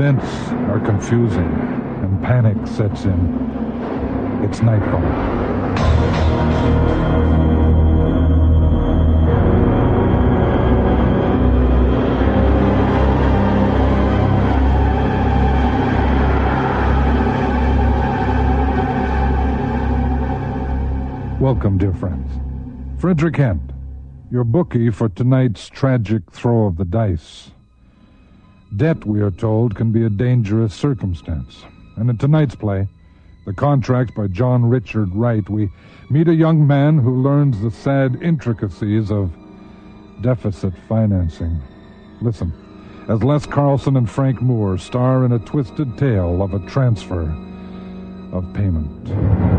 events are confusing, and panic sets in. It's nightfall. Welcome, dear friends. Frederick Hent, your bookie for tonight's tragic throw of the dice. Debt, we are told, can be a dangerous circumstance. And in tonight's play, The Contract by John Richard Wright, we meet a young man who learns the sad intricacies of deficit financing. Listen, as Les Carlson and Frank Moore star in a twisted tale of a transfer of payment.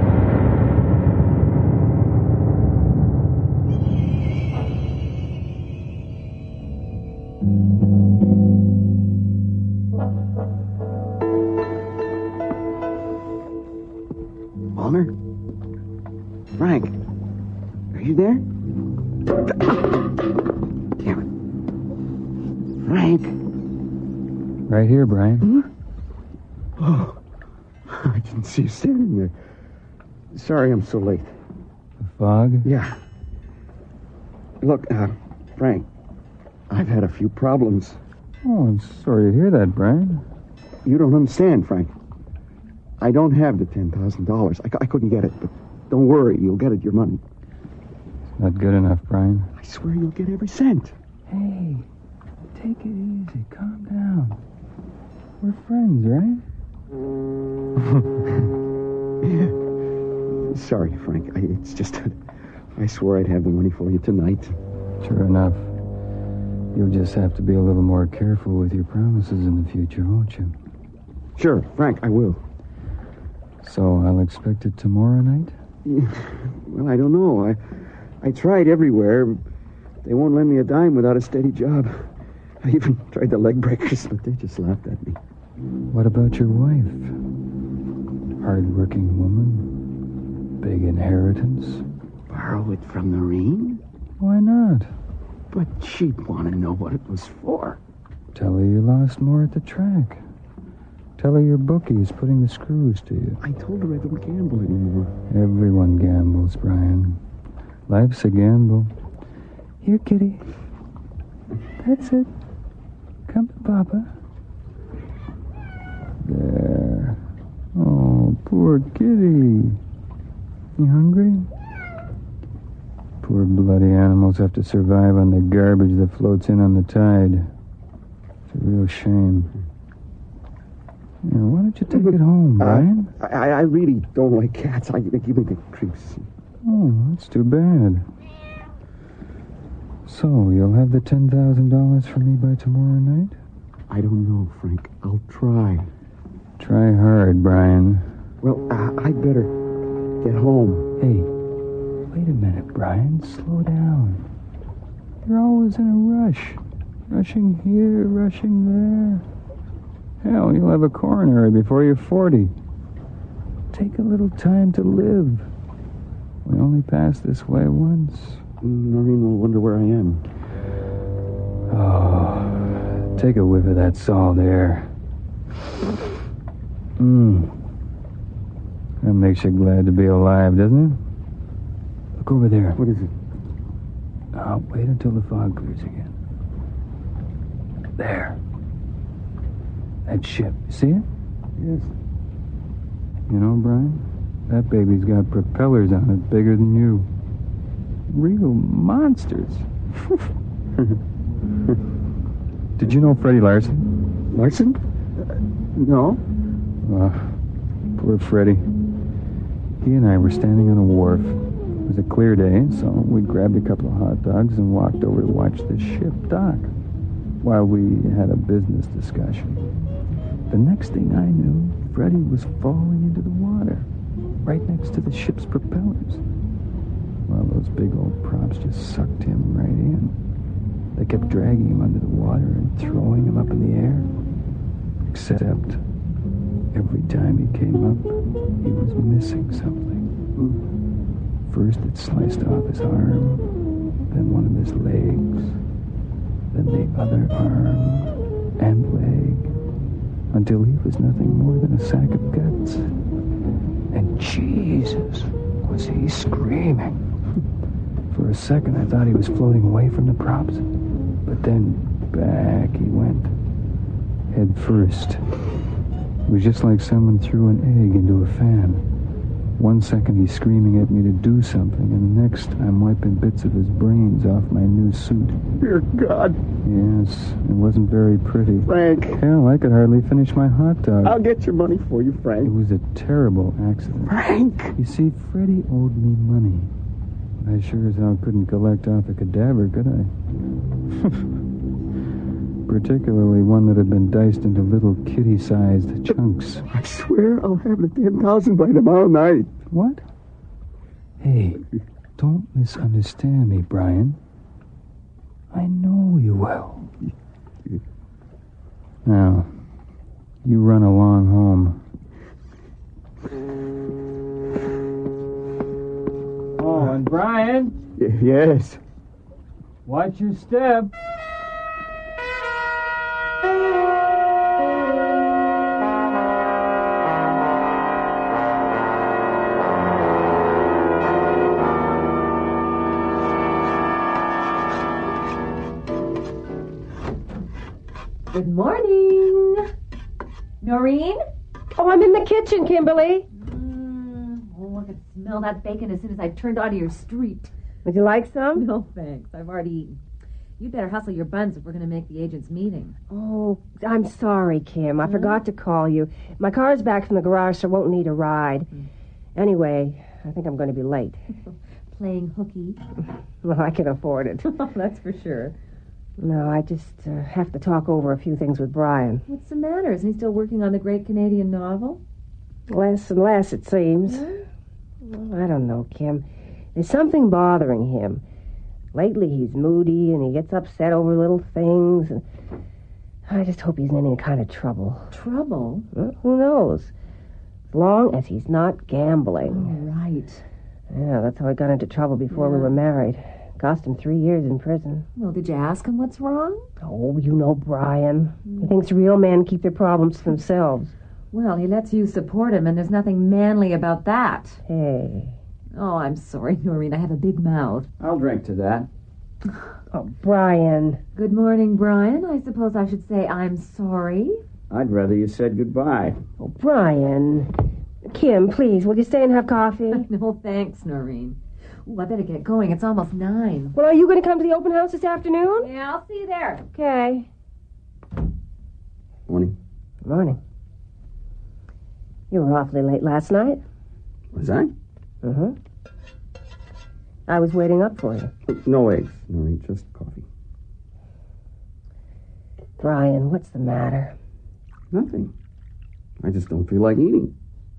Walner? Frank? Are you there? Damn it. Frank? Right here, Brian. Oh, I didn't see you standing there. Sorry I'm so late. The fog? Yeah. Look, Frank, I've had a few problems. Oh, I'm sorry to hear that, Brian. You don't understand, Frank. I don't have the $10,000. I couldn't get it, but don't worry. You'll get it, your money. It's not good enough, Brian. I swear you'll get every cent. Hey, take it easy. Calm down. We're friends, right? Yeah. Sorry, Frank. It's just that I swore I'd have the money for you tonight. Sure enough. You'll just have to be a little more careful with your promises in the future, won't you? Sure, Frank, I will. So I'll expect it tomorrow night? Well, I don't know. I tried everywhere. They won't lend me a dime without a steady job. I even tried the leg breakers, but they just laughed at me. What about your wife? Hard-working woman? Big inheritance? Borrow it from the ring? Why not? But she'd want to know what it was for. Tell her you lost more at the track. Tell her your bookie is putting the screws to you. I told her I don't gamble anymore. Everyone gambles, Brian. Life's a gamble. Here, kitty. That's it. Come to Papa. There. Oh, poor kitty. You hungry? Poor bloody animals have to survive on the garbage that floats in on the tide. It's a real shame. Yeah, why don't you take it home, Brian? I really don't like cats. They give me the creeps. Oh, that's too bad. So, you'll have the $10,000 for me by tomorrow night? I don't know, Frank. I'll try. Try hard, Brian. Well, I'd better get home. Hey, wait a minute, Brian. Slow down. You're always in a rush. Rushing here, rushing there. Hell, you'll have a coronary before you're 40. Take a little time to live. We only pass this way once. Noreen will wonder where I am. Oh, take a whiff of that salt air. That makes you glad to be alive, doesn't it? Look over there. What is it? Now, wait until the fog clears again. There. That ship. You see it? Yes. You know, Brian, that baby's got propellers on it bigger than you. Real monsters. Did you know Freddie Larson? Larson? No. Poor Freddie. He and I were standing on a wharf. It was a clear day, so we grabbed a couple of hot dogs and walked over to watch the ship dock while we had a business discussion. The next thing I knew, Freddie was falling into the water, right next to the ship's propellers. Well, those big old props just sucked him right in. They kept dragging him under the water and throwing him up in the air. Except every time he came up, he was missing something. First it sliced off his arm, then one of his legs, then the other arm and leg. until he was nothing more than a sack of guts. And Jesus, was he screaming. For a second, I thought he was floating away from the props. But then back he went, head first. It was just like someone threw an egg into a fan. 1 second he's screaming at me to do something, and the next I'm wiping bits of his brains off my new suit. Dear God. Yes, it wasn't very pretty. Frank. Hell, I could hardly finish my hot dog. I'll get your money for you, Frank. It was a terrible accident. Frank! You see, Freddie owed me money. I sure as hell couldn't collect off a cadaver, could I? Particularly one that had been diced into little kitty-sized chunks. I swear I'll have the 10,000 by tomorrow night. What? Hey, don't misunderstand me, Brian. I know you will. Now, you run along home. Oh, and Brian? Yes. Watch your step. Good morning. Noreen? Oh, I'm in the kitchen, Kimberly. Oh, I could smell that bacon as soon as I turned onto your street. Would you like some? No, thanks. I've already eaten. You'd better hustle your buns if we're going to make the agent's meeting. Oh, I'm sorry, Kim. I forgot to call you. My car's back from the garage, so I won't need a ride. Anyway, I think I'm going to be late. Playing hooky. Well, I can afford it. That's for sure. No, I just have to talk over a few things with Brian. What's the matter? Isn't he still working on the great Canadian novel? Less and less, it seems. Well, I don't know, Kim. There's something bothering him. Lately, he's moody, and he gets upset over little things. And I just hope he's in any kind of trouble. Trouble? Well, who knows? As long as he's not gambling. Oh, right. Yeah, that's how he got into trouble before we were married. Cost him 3 years in prison. Well, did you ask him what's wrong? Oh, you know Brian. He thinks real men keep their problems to themselves. Well, he lets you support him, and there's nothing manly about that. Hey. Oh, I'm sorry, Noreen. I have a big mouth. I'll drink to that. Oh, Brian. Good morning, Brian. I suppose I should say I'm sorry. I'd rather you said goodbye. Oh, Brian. Kim, please, will you stay and have coffee? No, thanks, Noreen. Ooh, I better get going. It's almost 9. Well, are you going to come to the open house this afternoon? Yeah, I'll see you there. Okay. Morning. Morning. You were awfully late last night. Was I? Uh-huh. I was waiting up for you. No eggs, Noreen, just coffee. Brian, what's the matter? Nothing. I just don't feel like eating.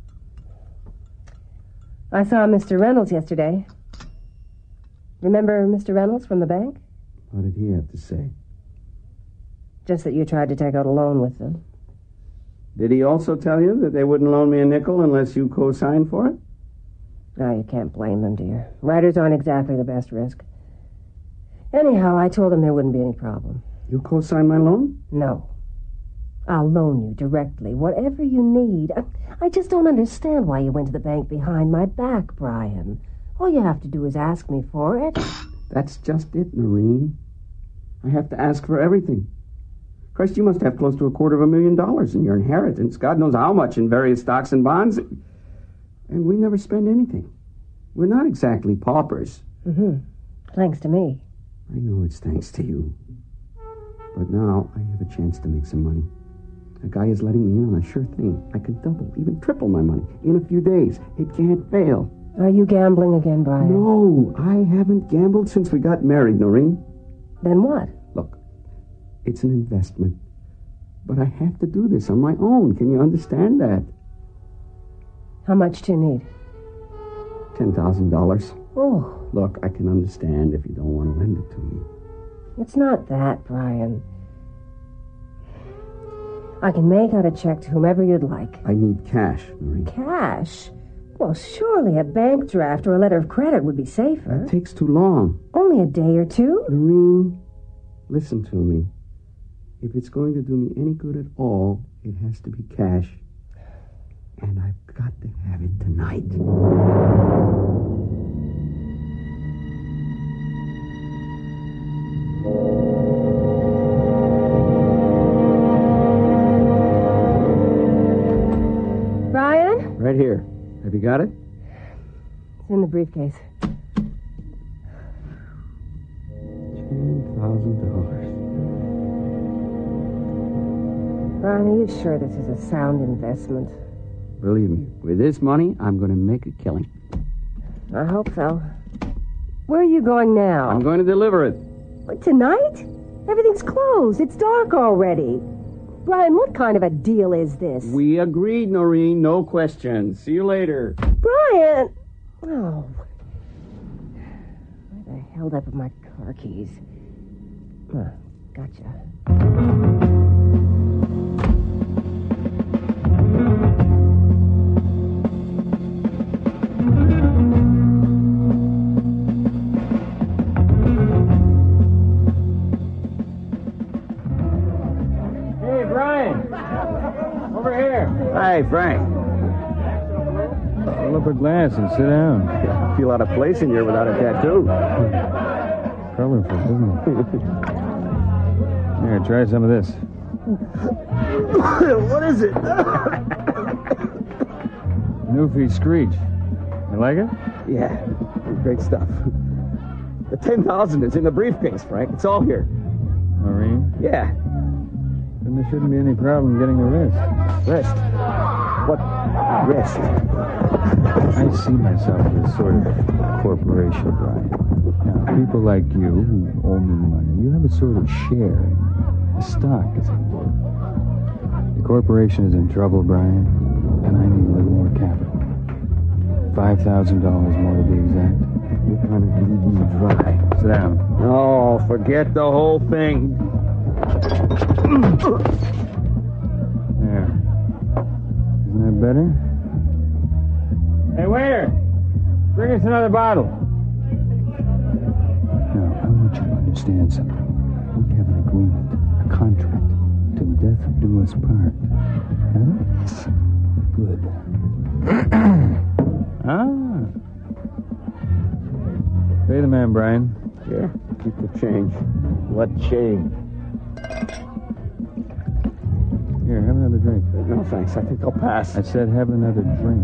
I saw Mr. Reynolds yesterday. Remember Mr. Reynolds from the bank? What did he have to say? Just that you tried to take out a loan with them. Did he also tell you that they wouldn't loan me a nickel unless you co-signed for it? No, you can't blame them, dear. Writers aren't exactly the best risk. Anyhow, I told them there wouldn't be any problem. You co-sign my loan? No. I'll loan you directly, whatever you need. I just don't understand why you went to the bank behind my back, Brian. All you have to do is ask me for it. That's just it, Noreen. I have to ask for everything. Christ, you must have close to $250,000 in your inheritance. God knows how much in various stocks and bonds. And we never spend anything. We're not exactly paupers. Mm-hmm. Thanks to me. I know it's thanks to you. But now I have a chance to make some money. A guy is letting me in on a sure thing. I could double, even triple my money in a few days. It can't fail. Are you gambling again, Brian? No, I haven't gambled since we got married, Noreen. Then what? Look, it's an investment. But I have to do this on my own. Can you understand that? How much do you need? $10,000. Oh, Look, I can understand if you don't want to lend it to me. it's not that, Brian. I can make out a check to whomever you'd like. I need cash, Noreen. Cash? Well, surely a bank draft or a letter of credit would be safer. That takes too long. Only a day or two? Noreen, listen to me. If it's going to do me any good at all, it has to be cash. And I've got to have it tonight. Brian? Right here. Have you got it? It's in the briefcase. $10,000. Brian, are you sure this is a sound investment? Believe me, with this money, I'm going to make a killing. I hope so. Where are you going now? I'm going to deliver it. What, tonight? Everything's closed. It's dark already. Brian, what kind of a deal is this? We agreed, Noreen. No questions. See you later. Brian! Oh. Where the hell did I put my car keys? Huh, gotcha. Hey, Brian! Over here. Hi, Frank. Pull up a glass and sit down. I feel out of place in here without a tattoo. Colorful, isn't it? Here, try some of this. What is it? Newfie Screech. You like it? Yeah, great stuff. The 10,000 is in the briefcase, Frank. It's all here. Maureen? Yeah. Then there shouldn't be any problem getting a rest. Rest. What rest? I see myself as sort of corporation, Brian. Now, people like you who owe me money, you have a sort of share, a stock, as it were. The corporation is in trouble, Brian, and I need a little more capital. $5,000 more to be exact. You're going to leave me dry. Sit down. Oh, forget the whole thing. There. Isn't that better? Hey, waiter! Bring us another bottle. Now, I want you to understand something. We have an agreement, a contract. Till death do us part. Huh? Good. Pay the man, Brian. Here, keep the change. What change? Here, have another drink. No, thanks. I think I'll pass. I said have another drink.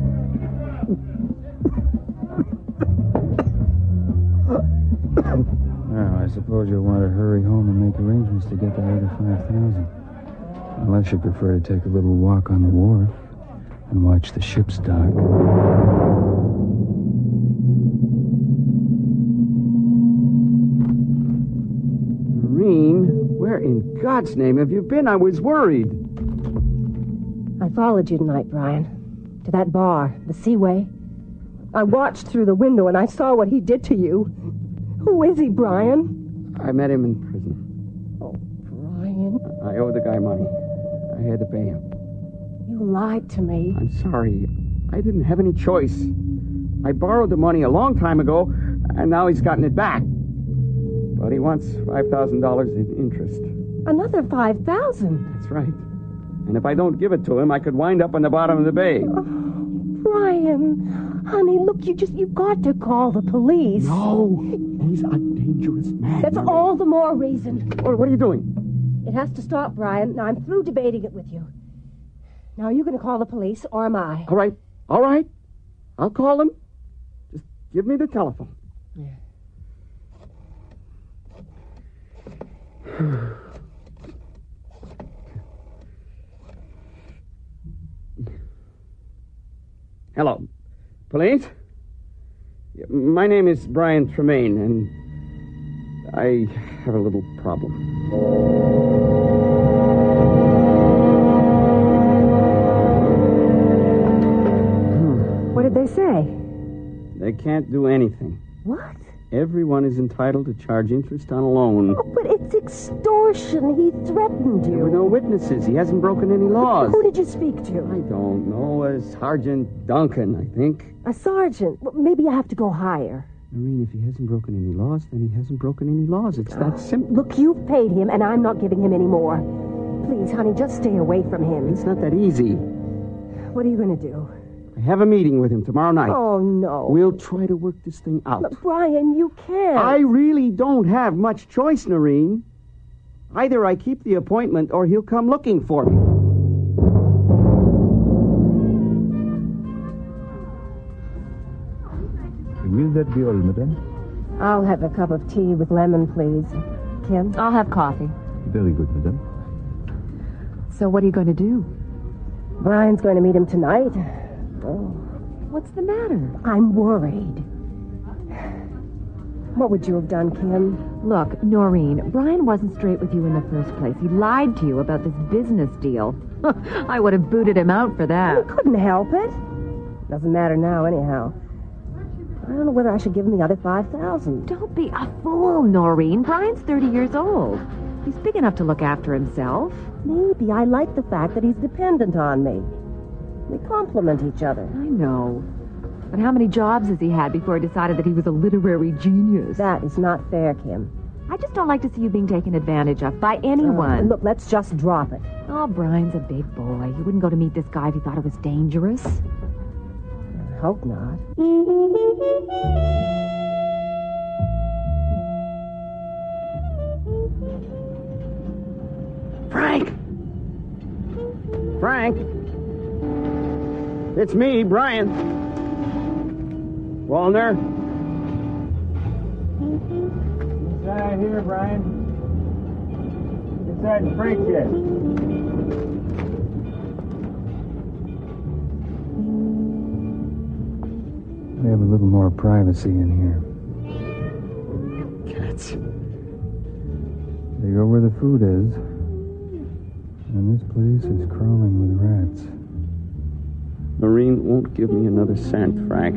Now, I suppose you'll want to hurry home and make arrangements to get that other 5,000. Unless you prefer to take a little walk on the wharf and watch the ships dock. Noreen, where in God's name have you been? I was worried. I followed you tonight, Brian. To that bar, the Seaway. I watched through the window and I saw what he did to you. Who is he, Brian? I met him in prison. Oh, Brian. I owe the guy money. I had to pay him. You lied to me. I'm sorry. I didn't have any choice. I borrowed the money a long time ago, and now he's gotten it back. But he wants $5,000 in interest. Another 5,000. That's right. And if I don't give it to him, I could wind up on the bottom of the bay. Oh, Brian, honey, look, you've got to call the police. No, he's a dangerous man. That's all the more reason. What are you doing? It has to stop, Brian. Now, I'm through debating it with you. Now, are you going to call the police, or am I? All right. I'll call them. Just give me the telephone. Yeah. Hello. Police? My name is Brian Tremaine, and I have a little problem. What did they say? They can't do anything. What? Everyone is entitled to charge interest on a loan. Oh, but it's extortion. He threatened There were you. no witnesses. He hasn't broken any laws. Who did you speak I to? don't know. Sergeant Duncan, I think. A sergeant. Well, maybe I have to go higher. Noreen, if he hasn't broken any laws, then he hasn't broken any laws. It's that simple. Look, you've paid him, and I'm not giving him any more. Please, honey, just stay away from him. It's not that easy. What are you going to do? I have a meeting with him tomorrow night. Oh, no. We'll try to work this thing out. But, Brian, you can't. I really don't have much choice, Noreen. Either I keep the appointment or he'll come looking for me. Will that be all, madame? I'll have a cup of tea with lemon, please. Kim? I'll have coffee. Very good, madame. So what are you going to do? Brian's going to meet him tonight. Oh, What's the matter? I'm worried. What would you have done, Kim? Look, Noreen, Brian wasn't straight with you in the first place. He lied to you about this business deal. I would have booted him out for You that. couldn't help it. Doesn't matter now, anyhow. I don't know whether I should give him the other $5,000. Don't be a fool, Noreen. Brian's 30 years old. He's big enough to look after himself. Maybe I like the fact that he's dependent on me. We complement each other. I know. But how many jobs has he had before he decided that he was a literary genius? That is not fair, Kim. I just don't like to see you being taken advantage of by anyone. Look, let's just drop it. Oh, Brian's a big boy. He wouldn't go to meet this guy if he thought it was dangerous. I hope not. Frank! Frank! It's me, Brian. Wallner? Inside here, Brian. Inside the freight shed. We have a little more privacy in here. Cats. They go where the food is. And this place is crawling with rats. Noreen won't give me another cent, Frank.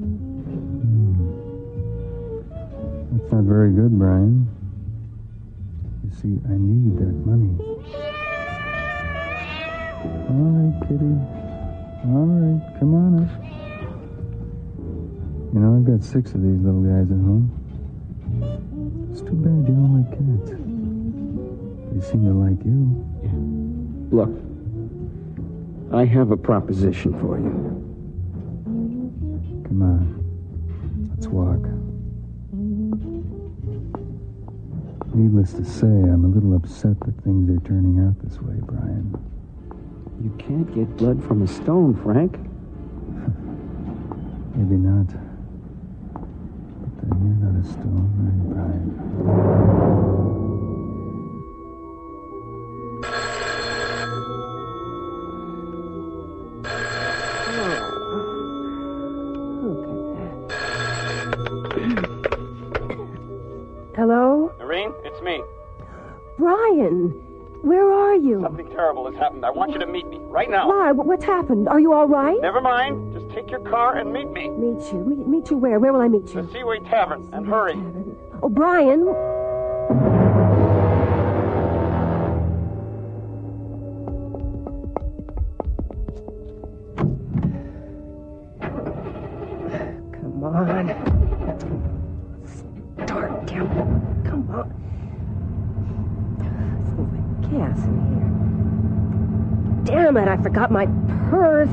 That's not very good, Brian. You see, I need that money. All right, Kitty. All right, come on up. You know, I've got 6 of these little guys at home. It's too bad you don't like cats. They seem to like you. Look, I have a proposition for you. Come on. Let's walk. Needless to say, I'm a little upset that things are turning out this way, Brian. You can't get blood from a stone, Frank. Maybe not. But then you're not a stone, are you, Brian? Hello? Noreen, it's me. Brian, where are you? Something terrible has happened. I want you to meet me right now. Why? What's happened? Are you all right? Never mind. Just take your car and meet me. Meet you? Meet you where? Where will I meet you? The Seaway Tavern. And hurry. Oh, Brian. Come on. Start, Kim. Come on. Smells like gas in here. Damn it, I forgot my purse.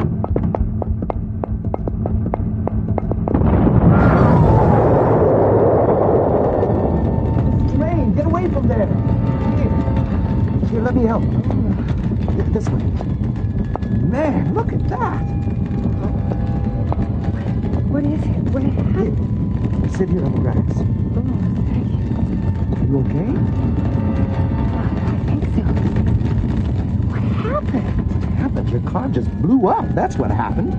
Jermaine, get away from there. Here, let me help. This way. Man, look at that. What is it? What happened? Sit here on the grass. Oh, thank you. Are you okay? I think so. What happened? What happened? Your car just blew up. That's what happened.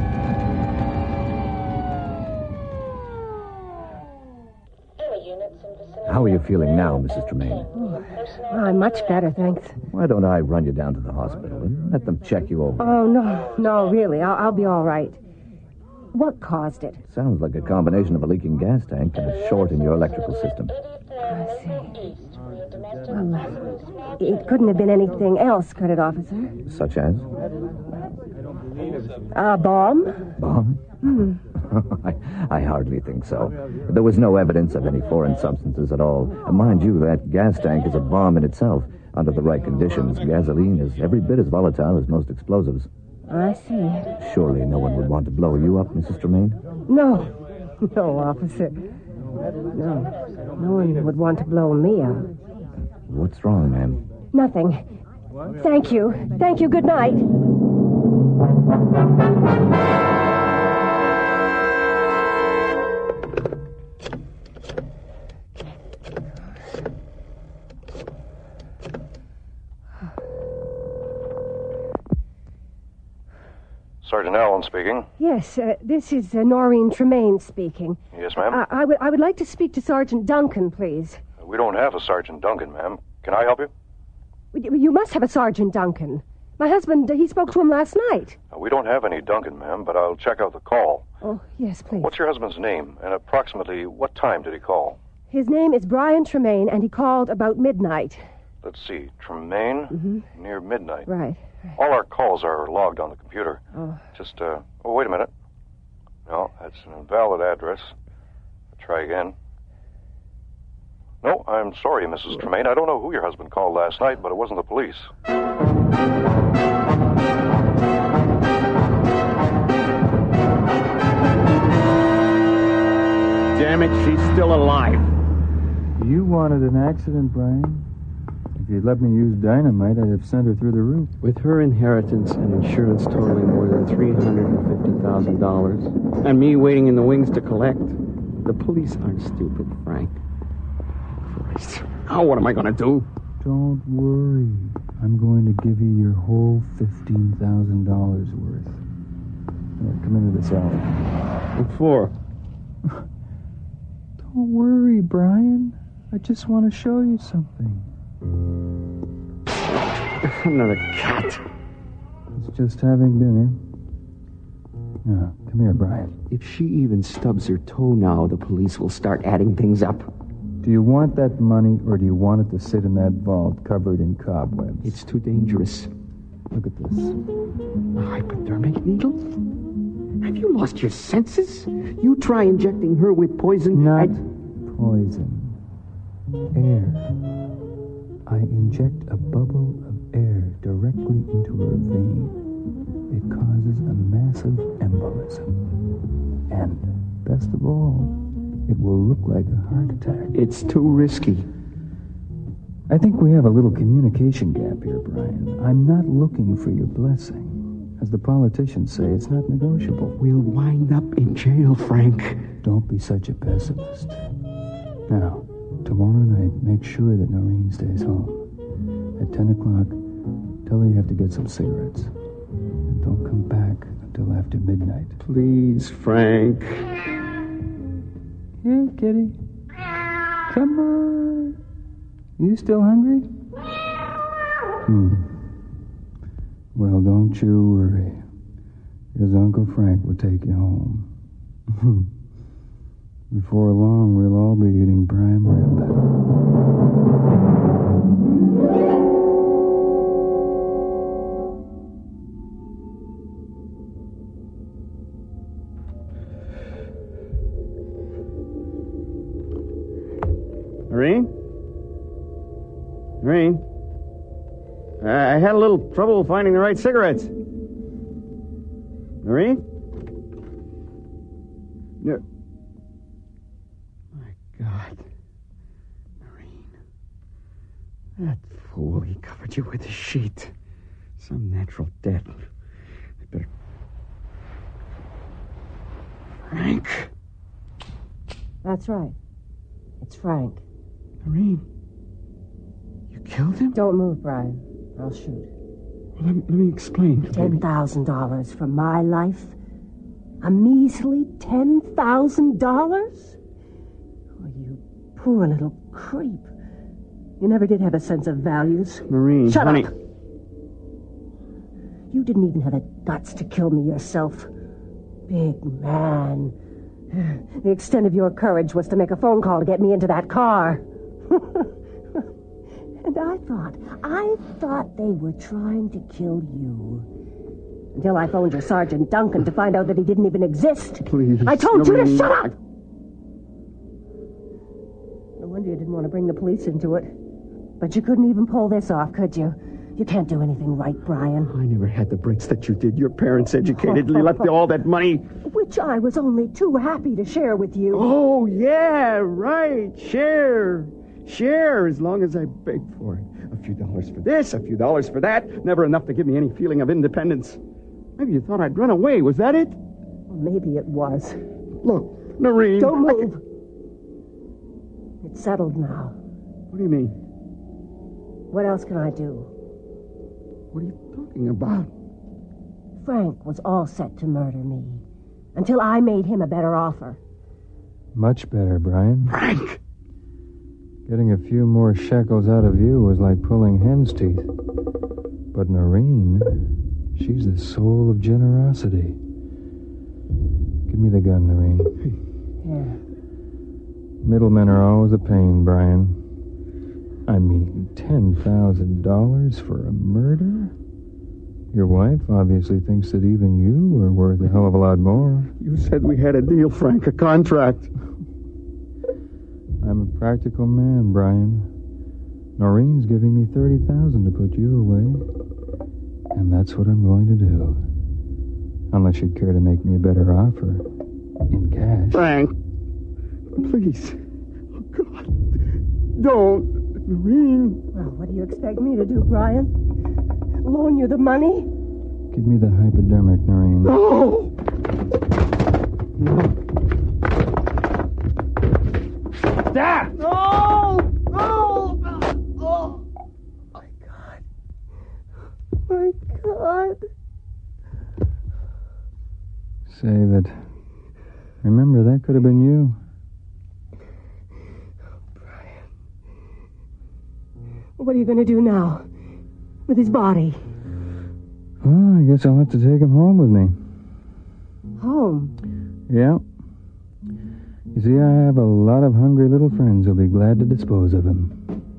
How are you feeling now, Mrs. Tremaine? I'm much better, thanks. Why don't I run you down to the hospital and let them check you over? Oh, no, really. I'll be all right. What caused it? Sounds like a combination of a leaking gas tank and a short in your electrical system. I see. Well, it couldn't have been anything else, could it, officer? Such as? A bomb? Bomb? I hardly think so. There was no evidence of any foreign substances at all. And mind you, that gas tank is a bomb in itself. Under the right conditions, gasoline is every bit as volatile as most explosives. I see. Surely no one would want to blow you up, Mrs. Tremaine? No, officer. No one would want to blow me up. What's wrong, ma'am? Nothing. Thank you. Good night. Sergeant Allen speaking. Yes, this is Noreen Tremaine speaking. Yes, ma'am? I would like to speak to Sergeant Duncan, please. We don't have a Sergeant Duncan, ma'am. Can I help you? You must have a Sergeant Duncan. My husband, he spoke to him last night. We don't have any Duncan, ma'am, but I'll check out the call. Oh, yes, please. What's your husband's name, and approximately what time did he call? His name is Brian Tremaine, and he called about midnight. Let's see, Tremaine, near midnight. Right. All our calls are logged on the computer. Oh. Just, wait a minute. No, that's an invalid address. I'll try again. No, I'm sorry, Mrs. Tremaine. I don't know who your husband called last night, but it wasn't the police. Damn it, she's still alive. You wanted an accident, Brian. If you'd let me use dynamite, I'd have sent her through the roof. With her inheritance and insurance totaling more than $350,000, and me waiting in the wings to collect, the police aren't stupid, Frank. Christ. Now what am I going to do? Don't worry. I'm going to give you your whole $15,000 worth. Here, come into this alley. What for? Don't worry, Brian. I just want to show you something. Another cat. It's just having dinner. Now, come here, Brian. If she even stubs her toe now, the police will start adding things up. Do you want that money, or do you want it to sit in that vault covered in cobwebs? It's too dangerous. Look at this. A hypodermic needle? Have you lost your senses? You try injecting her with poison. Not poison. Air. I inject a bubble of air directly into her vein. It causes a massive embolism. And, best of all, it will look like a heart attack. It's too risky. I think we have a little communication gap here, Brian. I'm not looking for your blessing. As the politicians say, it's not negotiable. We'll wind up in jail, Frank. Don't be such a pessimist. Now, tomorrow night, make sure that Noreen stays home. At 10 o'clock, tell her you have to get some cigarettes. And don't come back until after midnight. Please, Frank. Here, kitty. Come on. You still hungry? Well, don't you worry. Because Uncle Frank will take you home. Before long, we'll all be eating prime rib. Noreen? I had a little trouble finding the right cigarettes. Noreen? No. My God. Noreen. That fool, he covered you with a sheet. Some natural death. I better... Frank? That's right. It's Frank. Noreen? You killed him? Don't move, Brian. I'll shoot. Well, let me explain. $10,000 for my life? A measly $10,000? Oh, you poor little creep. You never did have a sense of values. Noreen, Shut honey. up. You didn't even have the guts to kill me yourself. Big man. The extent of your courage was to make a phone call to get me into that car. And I thought they were trying to kill you. Until I phoned your Sergeant Duncan to find out that he didn't even exist. Please. I told you to Noreen, shut up! No wonder you didn't want to bring the police into it. But you couldn't even pull this off, could you? You can't do anything right, Brian. I never had the breaks that you did. Your parents educatedly left all that money. Which I was only too happy to share with you. Oh, yeah, right. Share. Share as long as I begged for it. A few dollars for this, a few dollars for that. Never enough to give me any feeling of independence. Maybe you thought I'd run away. Was that it? Well, maybe it was. Look, Noreen. Don't move. It's settled now. What do you mean? What else can I do? What are you talking about? Frank was all set to murder me. Until I made him a better offer. Much better, Brian. Frank! Getting a few more shekels out of you was like pulling hen's teeth. But Noreen, she's the soul of generosity. Give me the gun, Noreen. Here. Middlemen are always a pain, Brian. I mean, $10,000 for a murder? Your wife obviously thinks that even you are worth a hell of a lot more. You said we had a deal, Frank, a contract. I'm a practical man, Brian. Noreen's giving me $30,000 to put you away. And that's what I'm going to do. Unless you'd care to make me a better offer. In cash. Frank, please. Oh, God. Don't. Noreen. Well, what do you expect me to do, Brian? Loan you the money? Give me the hypodermic, Noreen. No! No. Dad! No! No! Oh! My God. My God. Save it. Remember, that could have been you. What are you going to do now? With his body? Oh, I guess I'll have to take him home with me. Home? Yeah. You see, I have a lot of hungry little friends who'll be glad to dispose of him.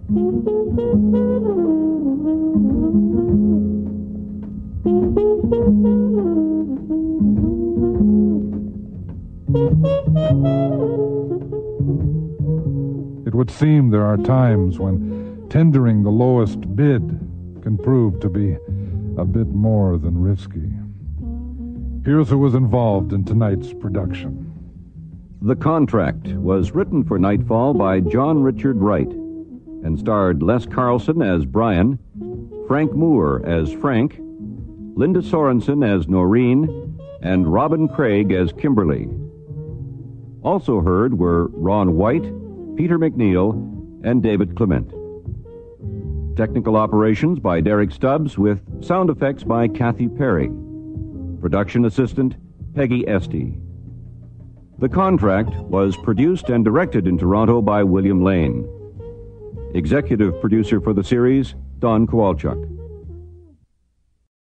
It would seem there are times when tendering the lowest bid can prove to be a bit more than risky. Here's who was involved in tonight's production. The Contract was written for Nightfall by John Richard Wright and starred Les Carlson as Brian, Frank Moore as Frank, Linda Sorensen as Noreen, and Robin Craig as Kimberly. Also heard were Ron White, Peter McNeil, and David Clement. Technical operations by Derek Stubbs with sound effects by Kathy Perry. Production assistant Peggy Esty. The Contract was produced and directed in Toronto by William Lane. Executive producer for the series, Don Kowalchuk.